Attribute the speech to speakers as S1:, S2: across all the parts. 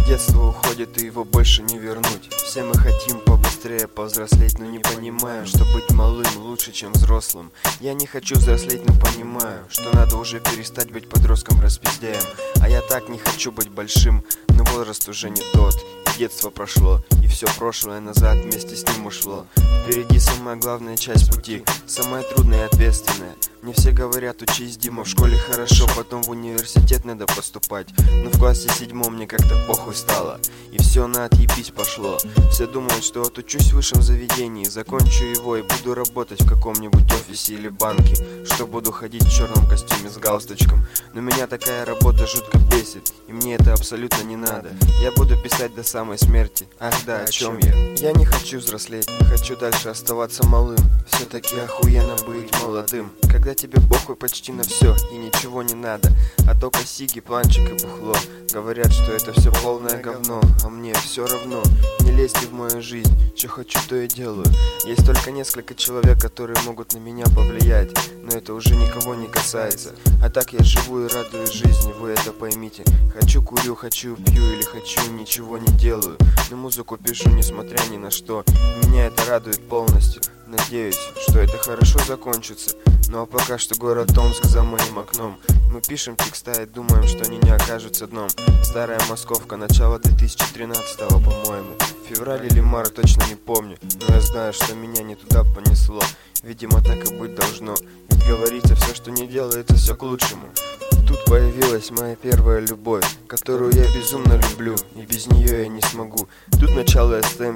S1: Детство уходит, и его больше не вернуть. Все мы хотим побыстрее повзрослеть, но не понимаем, что быть малым лучше, чем взрослым. Я не хочу взрослеть, но понимаю, что надо уже перестать быть подростком-распиздяем. А я так не хочу быть большим, но возраст уже не тот. Детство прошло, и все прошлое назад вместе с ним ушло. Впереди самая главная часть пути, самая трудная и ответственная. Мне все говорят: учись, Дима, в школе хорошо, потом в университет надо поступать. Но в классе 7 мне как-то похуй стало, и все на отъебись пошло. Все думают, что отучусь в высшем заведении, закончу его и буду работать в каком-нибудь офисе или банке, что буду ходить в черном костюме с галстучком. Но меня такая работа жутко бесит, и мне это абсолютно не надо. Я буду писать до самой смерти. Ах да, о чем я? Я не хочу взрослеть, хочу дальше оставаться малым. Все-таки охуенно быть молодым, когда тебе похуй почти на все и ничего не надо, а только сиги, планчик и бухло. Говорят, что это все полное говно, а мне все равно. Не лезьте в мою жизнь, что хочу, то и делаю. Есть только несколько человек, которые могут на меня повлиять, но это уже никого не касается. А так я живу и радуюсь жизни, вы это поймите. Хочу курю, хочу пью или хочу ничего не делаю, но музыку пишу несмотря ни на что. Меня это радует полностью. Надеюсь, что это хорошо закончится. Ну а пока что город Томск за моим окном. Мы пишем текста и думаем, что они не окажутся дном. Старая московка, начало 2013-го, по-моему. Февраль или март, точно не помню, но я знаю, что меня не туда понесло. Видимо, так и быть должно, ведь говорится, все, что не делается, все к лучшему. Тут появилась моя первая любовь, которую я безумно люблю, и без нее я не смогу. Тут начало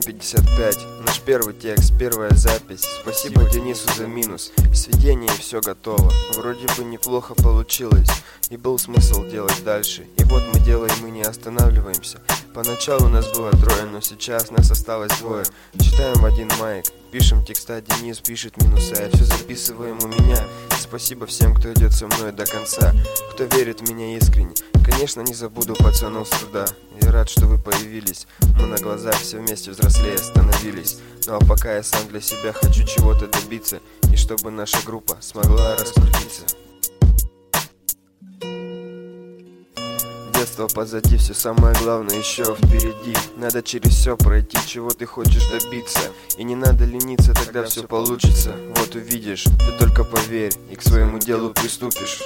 S1: STM-55, наш первый текст, первая запись. Спасибо Денису за минус, сведение и все готово. Вроде бы неплохо получилось, и был смысл делать дальше. И вот мы делаем и не останавливаемся. Поначалу нас было трое, но сейчас нас осталось двое. Читаем в один майк, пишем текста, Денис пишет минуса, я все записываем у меня. Спасибо всем, кто идет со мной до конца, кто верит в меня искренне. Конечно, не забуду пацанов с труда. Я рад, что вы появились. Мы на глазах все вместе взрослее становились. Ну а пока я сам для себя хочу чего-то добиться, и чтобы наша группа смогла раскрутиться. Детство позади, все самое главное еще впереди. Надо через все пройти, чего ты хочешь добиться. И не надо лениться, тогда все получится. Вот увидишь, ты только поверь, и к своему делу приступишь.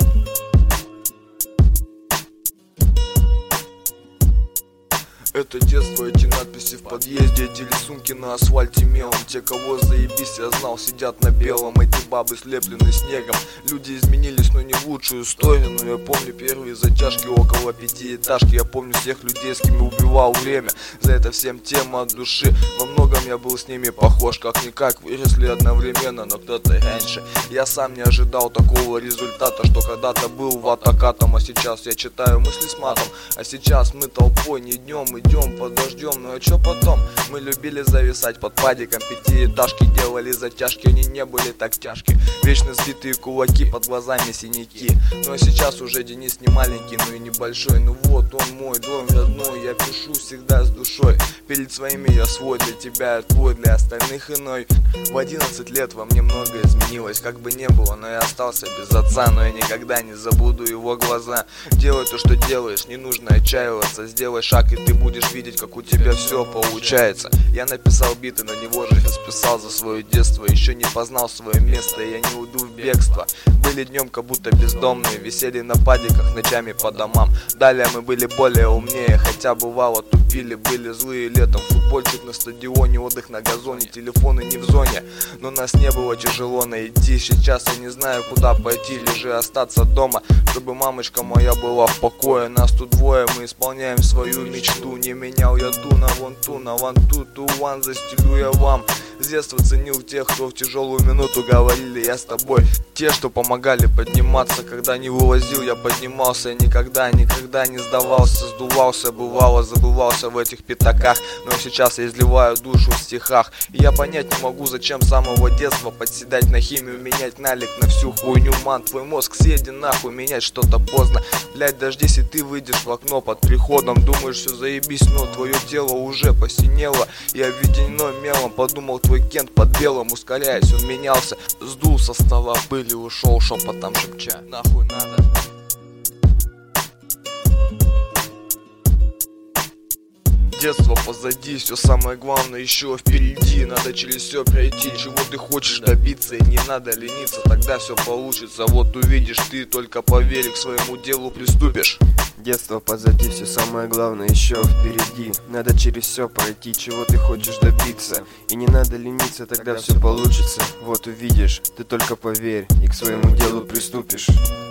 S2: Это детство, эти надписи в подъезде, эти рисунки на асфальте мелом. Те, кого заебись я знал, сидят на белом. Эти бабы слеплены снегом. Люди изменились, но не в лучшую сторону. Но я помню первые затяжки около пятиэтажки. Я помню всех людей, с кем я убивал время. За это всем тема от души. Во многом я был с ними похож, как-никак выросли одновременно, но кто-то раньше. Я сам не ожидал такого результата, что когда-то был ватакатом, а сейчас я читаю мысли с матом. А сейчас мы толпой не днем идем под дождем, ну а чё потом? Мы любили зависать под падиком, пятиэтажки делали затяжки, они не были так тяжки. Вечно сбитые кулаки, под глазами синяки. Ну а сейчас уже Денис не маленький, но и небольшой. Ну вот он мой дом родной, я пишу всегда с душой. Перед своими я свой, для тебя я твой, для остальных иной. В 11 лет во мне многое изменилось, как бы не было, но я остался без отца. Но я никогда не забуду его глаза. Делай то, что делаешь, не нужно отчаиваться. Сделай шаг, и ты будешь видеть, как у тебя все получается. Я написал биты, на него же расписал за свое детство. Еще не познал свое место, и я не уйду в бегство. Были днем как будто бездомные, висели на падиках, ночами по домам. Далее мы были более умнее, хотя бывало тупили, были злые летом. Футбольчик на стадионе, отдых на газоне, телефоны не в зоне. Но нас не было тяжело найти. Сейчас я не знаю, куда пойти, лишь остаться дома, чтобы мамочка моя была в покое. Нас тут двое, мы исполняем свою мечту. Не менял я ту на вон ту, на вон ту ван застелю я вам. С детства ценил тех, кто в тяжелую минуту говорили я с тобой. Те, что помогали подниматься, когда не вывозил, я поднимался. Никогда не сдавался, сдувался, бывало, забывался в этих пятаках. Но сейчас я изливаю душу в стихах. И я понять не могу, зачем с самого детства подседать на химию, менять налик на всю хуйню. Ман, твой мозг съеди нахуй, менять что-то поздно. Блять, дождись, и ты выйдешь в окно под приходом. Думаешь, все заебись, но твое тело уже посинело и обведено мелом. Подумал, твой Кент под белым, ускоряясь, он менялся. Сдул со стола пыль и ушел шепотом шепча: нахуй надо. Детство позади, все самое главное еще впереди. Надо через все пройти, чего ты хочешь добиться. И не надо лениться, тогда все получится. Вот увидишь, ты только поверь, к своему делу приступишь.
S1: Детство позади, все самое главное еще впереди. Надо через все пройти, чего ты хочешь добиться. И не надо лениться, тогда все получится. Вот увидишь, ты только поверь и к своему делу приступишь.